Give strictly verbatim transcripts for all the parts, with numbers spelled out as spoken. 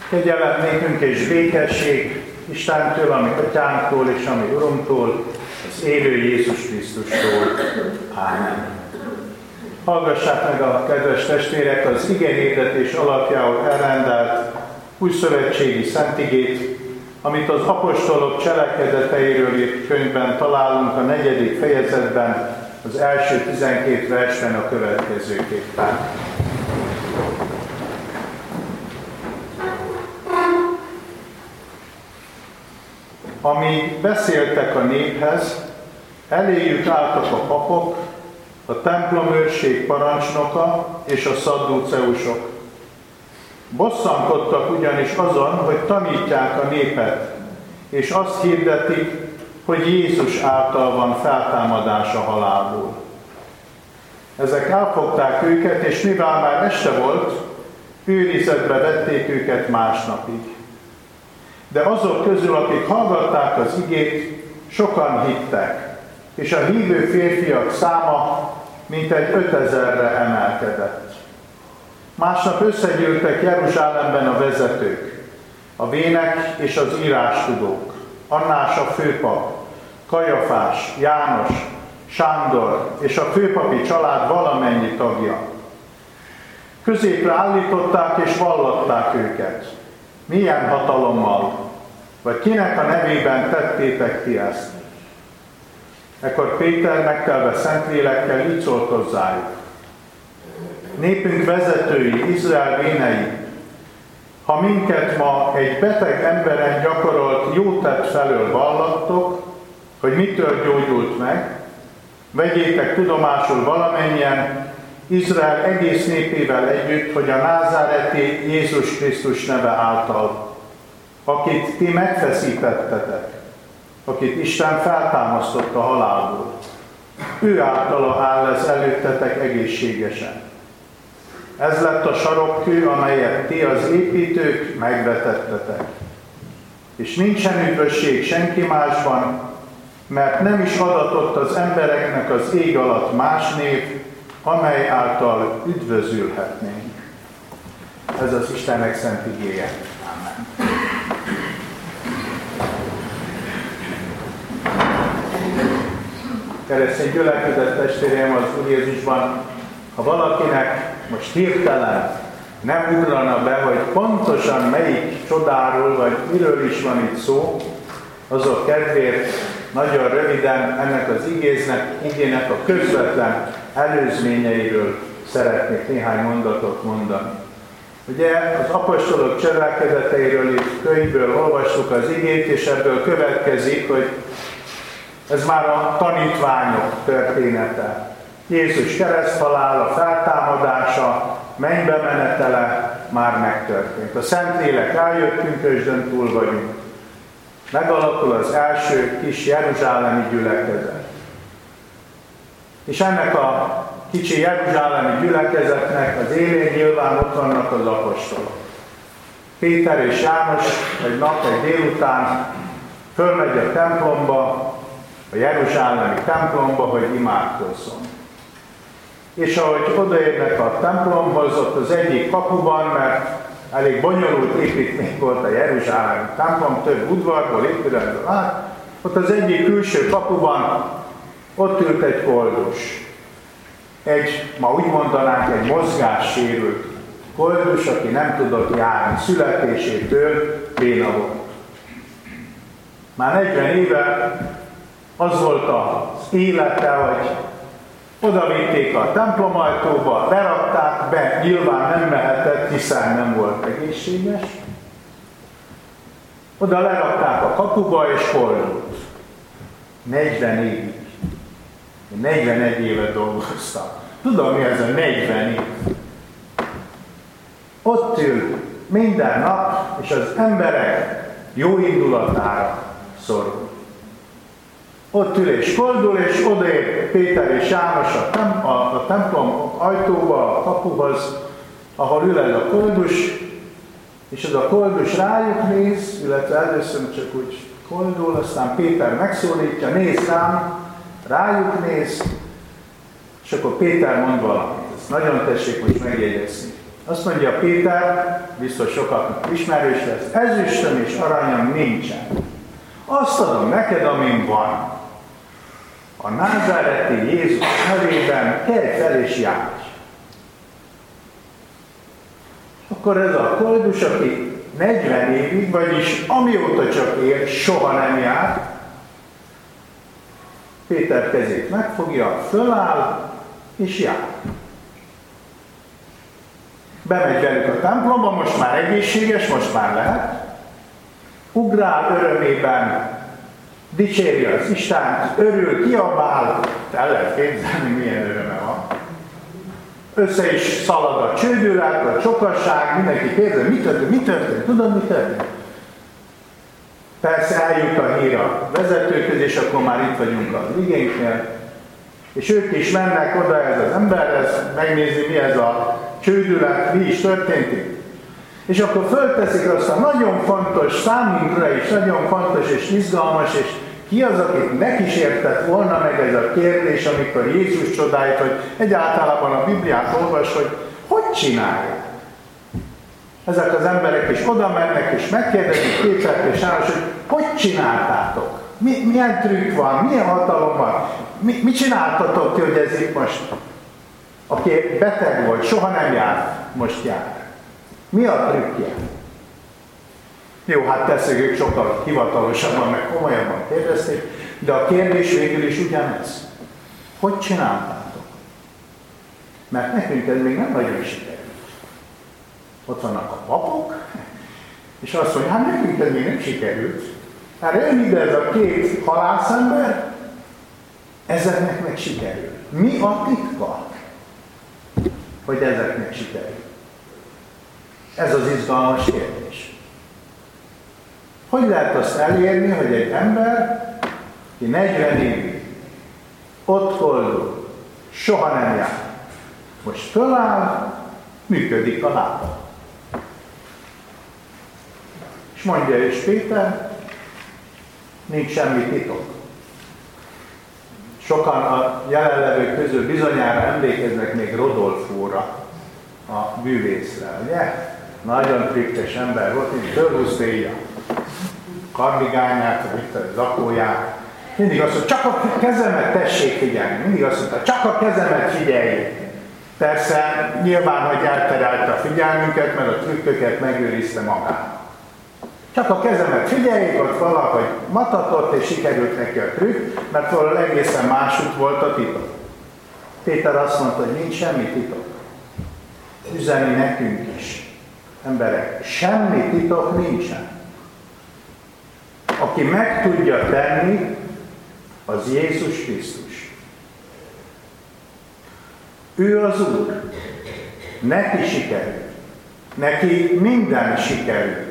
Kegyelem nékünk és békesség Istentől, ami Atyánktól és ami Urunktól, az élő Jézus Krisztustól. Ámen. Hallgassák meg a kedves testvérek az igehirdetés alapjául elrendelt újszövetségi szentigét, amit az apostolok cselekedeteiről írt könyvben találunk a negyedik fejezetben, az első tizenkét versben a következőképpen. Amíg beszéltek a néphez, eléjük álltak a papok, a templomőrség parancsnoka és a szadduceusok. Bosszankodtak ugyanis azon, hogy tanítják a népet, és azt hirdetik, hogy Jézus által van feltámadás a halálból. Ezek elfogták őket, és mivel már este volt, őrizetbe vették őket másnapig. De azok közül, akik hallgatták az igét, sokan hittek, és a hívő férfiak száma mintegy ötezerre emelkedett. Másnap összegyűltek Jeruzsálemben a vezetők, a vének és az írástudók, Annás a főpap, Kajafás, János, Sándor és a főpapi család valamennyi tagja. Középre állították és vallatták őket. Milyen hatalommal, vagy kinek a nevében tettétek ti ezt? Ekkor Péter megtelve Szentlélekkel így szólt hozzájuk. Népünk vezetői, Izrael vénei, ha minket ma egy beteg emberen gyakorolt jótett felől vallattok, hogy mitől gyógyult meg, vegyétek tudomásul valamennyien, Izrael egész népével együtt, hogy a názáreti Jézus Krisztus neve által, akit ti megfeszítettetek, akit Isten feltámasztott a halálból, ő általa áll ez előttetek egészségesen. Ez lett a sarokkő, amelyet ti az építők megvetettetek. És nincsen üdvösség senki másban, mert nem is adatott az embereknek az ég alatt más név, amely által üdvözülhetnénk. Ez az Istennek szent igéje. Amen. Keresztény gyülekezet testvéreim az Úr Jézusban, ha valakinek most hirtelen nem ugrana be, hogy pontosan melyik csodáról, vagy miről is van itt szó, azok kedvéért nagyon röviden ennek az igéznek, igének a közvetlen előzményeiről szeretnék néhány mondatot mondani. Ugye az apostolok cselekedeteiről itt könyvből olvastuk az igét, és ebből következik, hogy ez már a tanítványok története. Jézus kereszthalála, feltámadása, mennybe menetele már megtörtént. A Szentlélek eljött, pünkösdön túl vagyunk. Megalakul az első kis jeruzsálemi gyülekezet. És ennek a kicsi jeruzsálemi gyülekezetnek az élén nyilván ott vannak az apostolok. Péter és János egy nap, egy délután fölmegy a templomba, a jeruzsálemi templomba, hogy imádkozzon. És ahogy odaérnek a templomhoz, ott az egyik kapuban, mert elég bonyolult építmény volt a jeruzsálemi templom, több udvarból, épületből át, ott az egyik külső kapuban ott ült egy koldus. Egy, ma úgy mondanánk, egy mozgássérült koldus, aki nem tudott járni, születésétől béna volt. Már negyven éve az volt az élete, hogy oda vitték a templom ajtóba, lerakták be, nyilván nem mehetett, hiszen nem volt egészséges. Oda lerakták a kapuba, és koldult. negyven évig. Én negyvenegy évet dolgoztam. Tudom, mi ez a negyven év. Ott ül minden nap, és az emberek jó indulatára szorul. Ott ül és koldul, és odaér Péter és János a, tem- a, a templom ajtóba, a kapuhoz, ahol ül ez a koldus, és az a koldus rájuk néz, illetve először csak úgy koldul, aztán Péter megszólítja, nézz rám, rájuk néz, és akkor Péter mond valamit. Ezt nagyon tessék most megjegyezni. Azt mondja Péter, biztos sokaknak ismerős lesz, ezüstöm és aranyam nincsen. Azt adom neked, amin van. A názáreti Jézus nevében kelj fel és járj. Akkor ez a koldus, aki negyven évig, vagyis amióta csak él, soha nem járt, Péter kezét megfogja, föláll és jár. Bemegy velük a templomba, most már egészséges, most már lehet. Ugrál örömében, dicséri az Istent, örül, kiabál, el lehet képzelni, milyen öröme van. Össze is szalad a csődület, a csokasság, mindenki kérdezi, mi történt, mi történt, tudod, mi történt? Persze eljut a hír a vezetőköz, és akkor már itt vagyunk az igénynél, és ők is mennek oda ez az emberhez, megnézi, mi ez a csődület, mi is történt itt. És akkor fölteszik azt a nagyon fontos, számunkra is nagyon fontos és izgalmas, és ki az, akit megkísértett volna meg ez a kérdés, amikor Jézus csodáit, hogy egyáltalán a Bibliát olvas, hogy hogy csinálják. Ezek az emberek is oda mennek, és megkérdezik Pétert és János, hogy hogy csináltátok? Mi, milyen trükk van? Milyen hatalom van? Mi, mit csináltatok ti, hogy ez itt most? Aki beteg volt, soha nem járt, most jár. Mi a trükkje? Jó, hát teszek, ők sokkal hivatalosabban, meg komolyabban kérdezték, de a kérdés végül is ugyanez. Hogy csináltátok? Mert nekünk ez még nem nagyon sikerült. Ott vannak a papok, és azt mondja, hát nekünk ez még nem sikerült. Hát jön ide ez a két halászember, ezeknek meg sikerül. Mi a titka, hogy ezeknek sikerül? Ez az izgalmas kérdés. Hogy lehet azt elérni, hogy egy ember, aki negyven évig ott koldul, soha nem jár, most föláll, működik a lába. És mondja is Péter, nincs semmi titok. Sokan a jelenlevők közül bizonyára emlékeznek még Rodolfóra, a bűvészre, ugye? Nagyon trükkös ember volt, így fölhúztéja kardigányát, vagy a zakóját. Mindig azt mondta, csak a kezemet tessék figyelni. Mindig azt mondta, csak a kezemet figyeljék. Persze nyilván, hogy elterelte a figyelmünket, mert a trükköket megőrizte magának. Csak a kezemet figyeljék, ott valahogy matatott, és sikerült neki a trükk, mert valahol egészen másút volt a titok. Péter azt mondta, hogy nincs semmi titok. Üzeni nekünk is. Emberek, semmi titok nincsen. Aki meg tudja tenni, az Jézus Krisztus. Ő az Úr. Neki sikerül. Neki minden sikerül.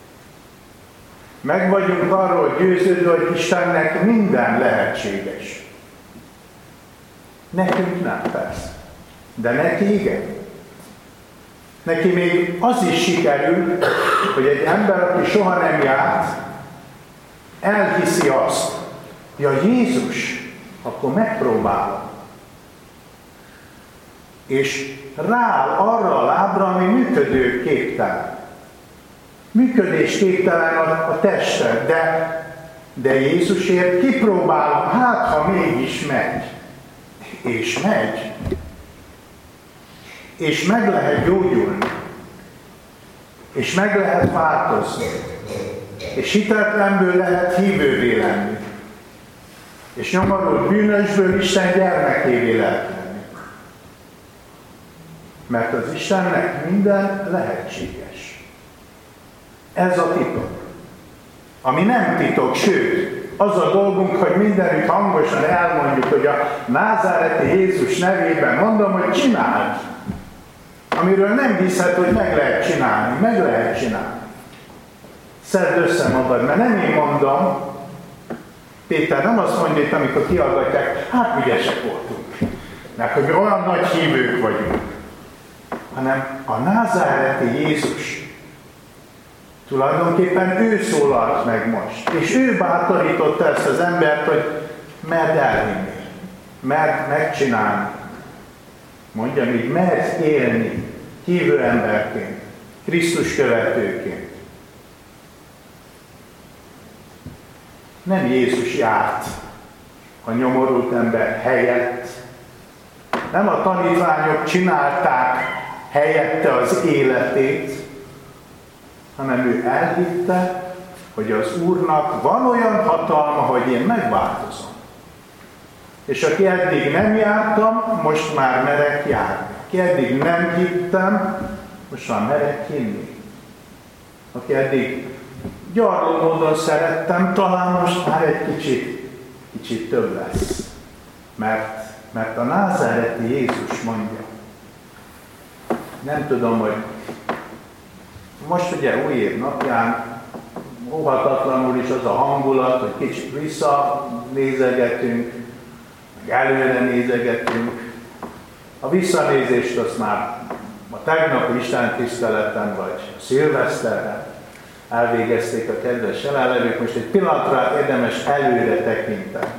Meg vagyunk arról győződve, hogy Istennek minden lehetséges. Nekünk nem, persze. De neki igen. Neki még az is sikerül, hogy egy ember, aki soha nem járt, elhiszi azt, hogy a Jézus, akkor megpróbálom. És rááll arra a lábra, ami működőképtelen. Működésképtelen a, a tested, de, de Jézusért kipróbálom, hát ha mégis megy. És megy. És meg lehet gyógyulni. És meg lehet változni. És hitetlenből lehet hívővé lenni. És nyomorult bűnösből Isten gyermekévé lehet lenni. Mert az Istennek minden lehetséges. Ez a titok. Ami nem titok, sőt, az a dolgunk, hogy mindenütt hangosan elmondjuk, hogy a názáreti Jézus nevében mondom, hogy csináld. Amiről nem hiszed, hogy meg lehet csinálni, meg lehet csinálni. Szedd össze magad, mert nem én mondom, Péter nem azt mondja itt, amikor kihallgatják, hát ügyesek voltunk, mert hogy mi olyan nagy hívők vagyunk, hanem a názáreti Jézus. Tulajdonképpen ő szólalt meg most, és ő bátorította ezt az embert, hogy merd elhinni, merd megcsinálni. Mondjam így, merd élni hívő emberként, Krisztus követőként. Nem Jézus járt a nyomorult ember helyett, nem a tanítványok csinálták helyette az életét, hanem ő elhitte, hogy az Úrnak van olyan hatalma, hogy én megváltozom. És aki eddig nem jártam, most már merek járni. Aki eddig nem hittem, most már merek hinni. Aki eddig gyarló módon szerettem, talán most már egy kicsit, kicsit több lesz. Mert, mert a názáreti Jézus mondja. Nem tudom, hogy most ugye új év napján óhatatlanul is az a hangulat, hogy kicsit visszanézegetünk, meg előre nézegetünk. A visszanézést azt már a tegnapi Isten tiszteleten vagy a szilveszterben elvégezték a kedves jelenlevők. Most egy pillanatra érdemes előre tekinteni.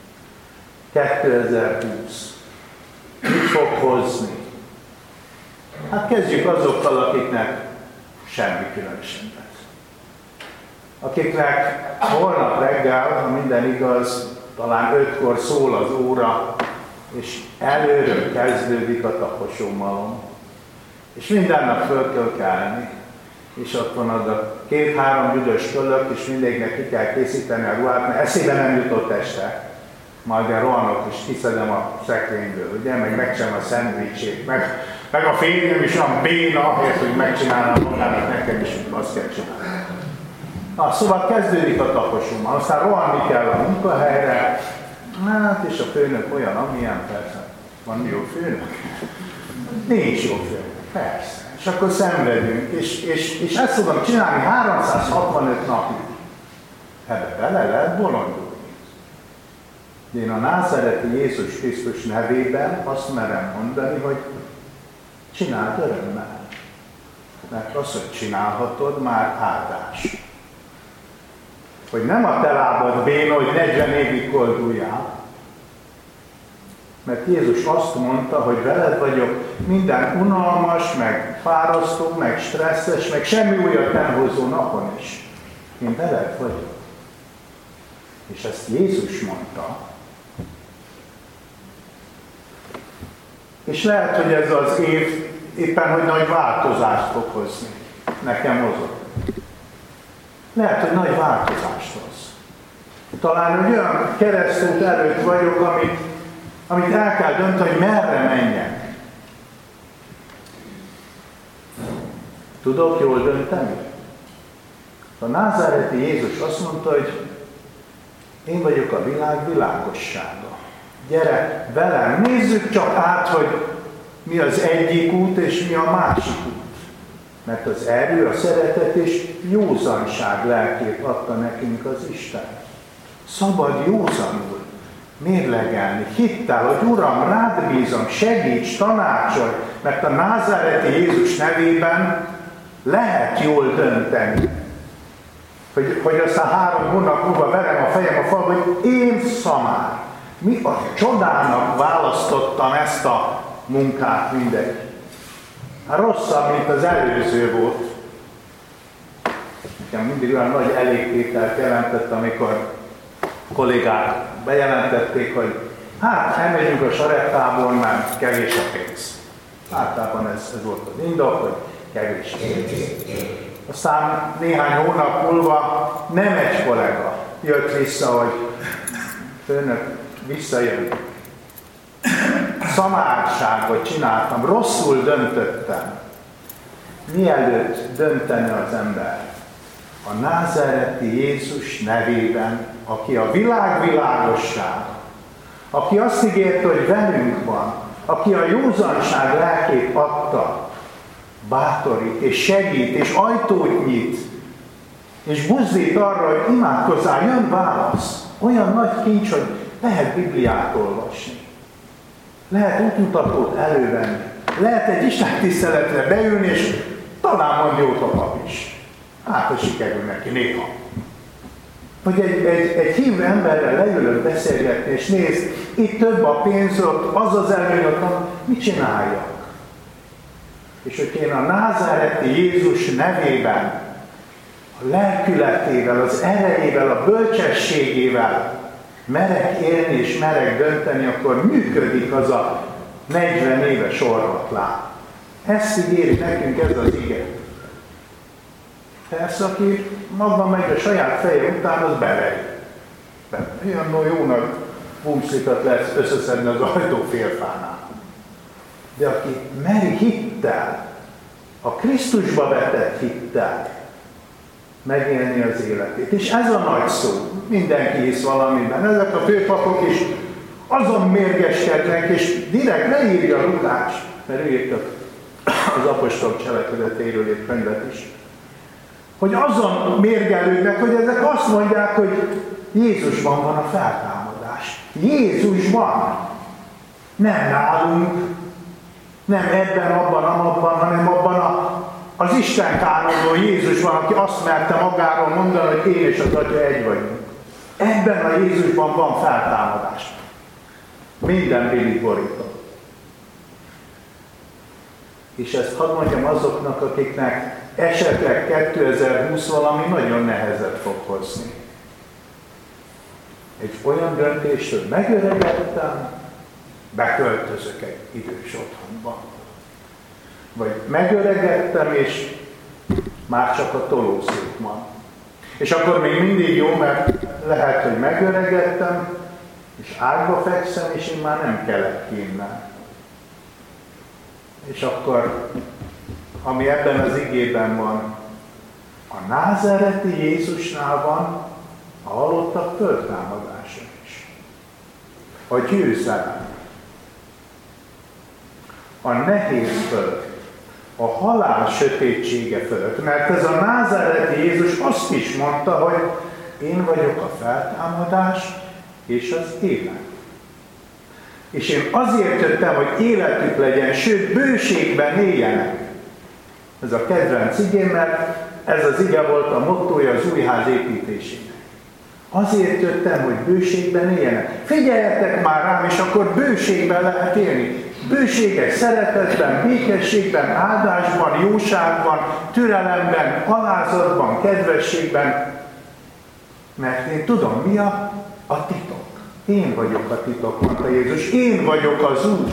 kétezer-húsz. Mit fog hozni? Hát kezdjük azokkal, akiknek semmi különösen lesz. Akiknek holnap reggel, ha minden igaz, talán ötkor szól az óra, és előről kezdődik a taposomalom. És minden nap föl kell kelni, és ott van az a két-három büdös kölök, és mindegynek ki kell készíteni a ruhát, mert eszébe nem jutott este. Majd én rohanok, és kiszedem a szekrényből, ugye, meg megcsinálom a szendvicsét, meg, meg a férjem is olyan béna, ahelyett, hogy megcsinálnám magának, nekem is azt kell csinálni. Na, szóval kezdődik a taposommal, aztán rohanni kell a munkahelyre, hát és a főnök olyan, amilyen, persze. Van jó főnök? Nincs jó főnök, persze. És akkor szenvedünk, és, és, és ezt tudom csinálni háromszázhatvanöt napig. Ebbe bele lehet bolondulni. De én a názáreti Jézus Krisztus nevében azt merem mondani, hogy csináld örömmel. Mert az, hogy csinálhatod, már áldás. Hogy nem a te lábad béna, hogy negyven évig kolduljál. Mert Jézus azt mondta, hogy veled vagyok minden unalmas, meg fárasztó, meg stresszes, meg semmi újat nem hozó napon is. Én veled vagyok. És ezt Jézus mondta. És lehet, hogy ez az év éppen, hogy nagy változást fog hozni. Nekem hozott. Lehet, hogy nagy változást hoz. Talán egy olyan keresztút előtt vagyok, amit, amit el kell dönteni, hogy merre menjek. Tudok jól dönteni? A názáreti Jézus azt mondta, hogy én vagyok a világ világossága. Gyere velem, nézzük csak át, hogy mi az egyik út és mi a másik út. Mert az erő, a szeretet és józanság lelkét adta nekünk az Isten. Szabad józanul mérlegelni, hittel, hogy Uram, rád bízom, segíts, tanácsolj, mert a názáreti Jézus nevében lehet jól dönteni. Hogy, hogy aztán három hónap múlva verem a fejem a falba, hogy én szamár. Mi a csodának választottam ezt a munkát mindegy. Hát rosszabb, mint az előző volt. Nekem mindig olyan nagy elégtételt jelentett, amikor kollégák bejelentették, hogy hát elmegyünk a sarettából, mert kevés a pénz. Általában ez, ez volt az indok, hogy kevés a pénz. Aztán néhány hónap múlva nem egy kollega jött vissza, hogy főnök, visszajön. Szamárságot csináltam, rosszul döntöttem. Mielőtt döntene az ember, a názáreti Jézus nevében, aki a világ világossága, aki azt ígérte, hogy velünk van, aki a józanság lelkét adta, bátorít és segít és ajtót nyit, és buzdít arra, hogy imádkozzál, jön válasz. Olyan nagy kincs, hogy lehet Bibliát olvasni. Lehet útmutatót elővenni. Lehet egy istentiszteletre beülni, és talán mond jót a pap is. Hát, hogy sikerül neki néha. Vagy egy, egy, egy hívő emberrel leülök beszélgetni, és nézd, itt több a pénz, ott az az előny, ott mit csináljak? És hogy én a názáreti Jézus nevében, a lelkületével, az erejével, a bölcsességével merek élni és merek dönteni, akkor működik az a negyven éves orvotlán. Ezt ígéri nekünk ez az ige. Persze, aki magban megy a saját feje után, az belejön. Olyan jónak bumszlikat lesz összeszedni az ajtófélfánál. De aki meri hittel, a Krisztusba vetett hittel megélni az életét. És ez a nagy szó. Mindenki hisz valamiben. Ezek a főpapok is azon mérgeskednek, és direkt leírja Lukács, mert ő írta az apostolok cselekedetéről egy könyvet is, hogy azon mérgelődnek, hogy ezek azt mondják, hogy Jézusban van a feltámadás. Jézusban. Nem nálunk, nem ebben, abban, amabban, hanem abban a, az Isten kánonban Jézusban, aki azt merte magáról mondani, hogy én és az Atya egy vagyunk. Ebben a Jézusban van feltámadás. Minden bilit borított. És ezt hadd mondjam azoknak, akiknek esetleg kétezer-húsz valami nagyon nehezet fog hozni. Egy olyan döntést, hogy megöregedtem, beköltözök egy idős otthonba. Vagy megöregedtem, és már csak a tolószék van. És akkor még mindig jó, mert lehet, hogy megöregedtem, és ágyba fekszem, és én már nem kelek ki innen. És akkor, ami ebben az igében van, a názáreti Jézusnál van a halottak föltámadása is. A győzelem. A nehéz föld. A halál sötétsége fölött. Mert ez a názáreti Jézus azt is mondta, hogy én vagyok a feltámadás és az élet. És én azért jöttem, hogy életük legyen, sőt, bőségben éljenek. Ez a kedvenc igém, mert ez az ige volt a mottója az új ház építésének. Azért jöttem, hogy bőségben éljenek. Figyeljetek már rám, és akkor bőségben lehet élni. Bőséges szeretetben, békességben, áldásban, jóságban, türelemben, alázatban, kedvességben. Mert én tudom, mi a, a titok. Én vagyok a titok, mondta Jézus. Én vagyok az út.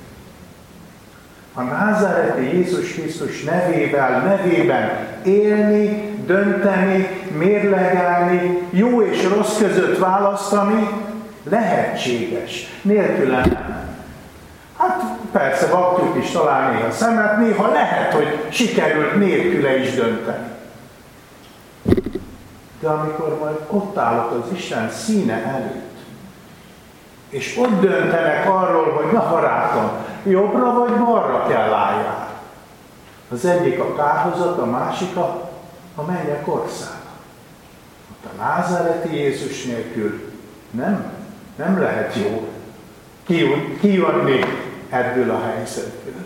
A názáreti Jézus Krisztus nevével, nevében élni, dönteni, mérlegelni, jó és rossz között választani lehetséges. Nélküle nem. Hát persze vakjuk is talán néha szemet, néha lehet, hogy sikerült nélküle is dönteni. De amikor majd ott állok az Isten színe előtt, és ott döntenek arról, hogy na barátom, jobbra vagy balra kell álljál. Az egyik a kárhozat, a másik a, a mennyek országa. Ott a názáreti Jézus nélkül nem, nem lehet jó kijönni ebből a helyzetből.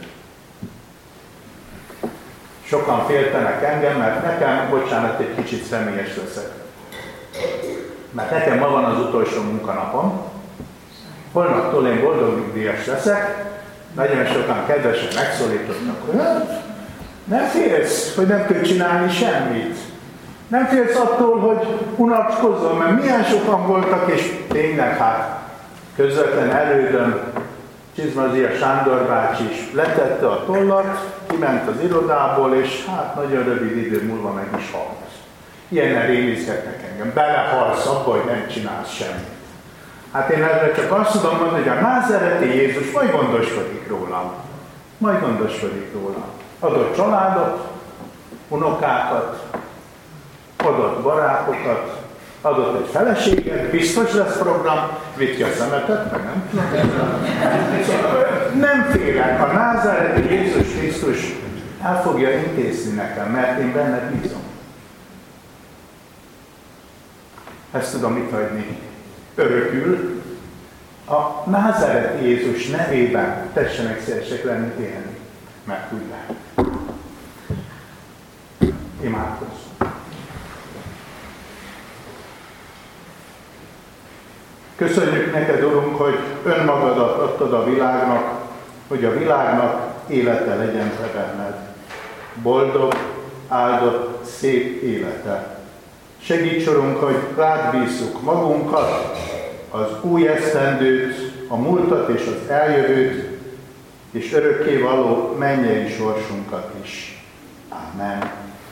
Sokan féltenek engem, mert nekem, bocsánat, egy kicsit személyes leszek. Mert nekem ma van az utolsó munkanapom, holnaptól én boldog nyugdíjas leszek, nagyon sokan kedvesen megszólítottak, hogy nem félsz, hogy nem kell csinálni semmit. Nem félsz attól, hogy unatkozol, mert milyen sokan voltak, és tényleg hát közvetlen elődöm, Csizmazia Sándor bácsi is letette a tollat, kiment az irodából, és hát nagyon rövid idő múlva meg is halt. Ilyennel rémizgetnek engem. Belehalsz abba, hogy nem csinálsz semmit. Hát én erre csak azt tudom mondani, hogy a názáreti Jézus majd gondoskodik rólam. Majd gondoskodik rólam. Adott családot, unokákat, adott barátokat, adott egy feleséget, biztos lesz program, vitt ki a szemetet, meg nem Nem félek, a názáreti Jézus Krisztus el fogja intézni nekem, mert én benne bízom. Ezt tudom itt hagyni örökül. A názáreti Jézus nevében tessenek szívesek lenni élni, mert úgy lehet. Imádkozzunk. Köszönjük neked, Urunk, hogy önmagadat adtad a világnak, hogy a világnak élete legyen te benned. Boldog, áldott, szép élete. Segíts, Urunk, hogy rád bízzuk magunkat, az új esztendőt, a múltat és az eljövőt, és örökkévaló mennyei sorsunkat is. Amen.